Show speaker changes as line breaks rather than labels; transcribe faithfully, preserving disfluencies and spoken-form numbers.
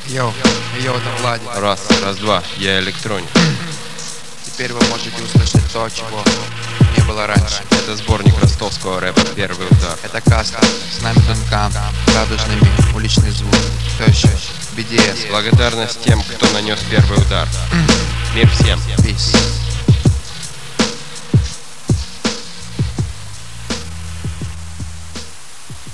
Йоу, йоу, это Владик.
Раз, раз, два, я электроник.
Теперь вы можете услышать то, чего не было раньше.
Это сборник ростовского рэпа «Первый удар».
Это каста, с нами Дункан, радужными, уличный звук. Кто еще? би ди эс.
Благодарность тем, кто нанес первый удар. Мир всем.
Peace.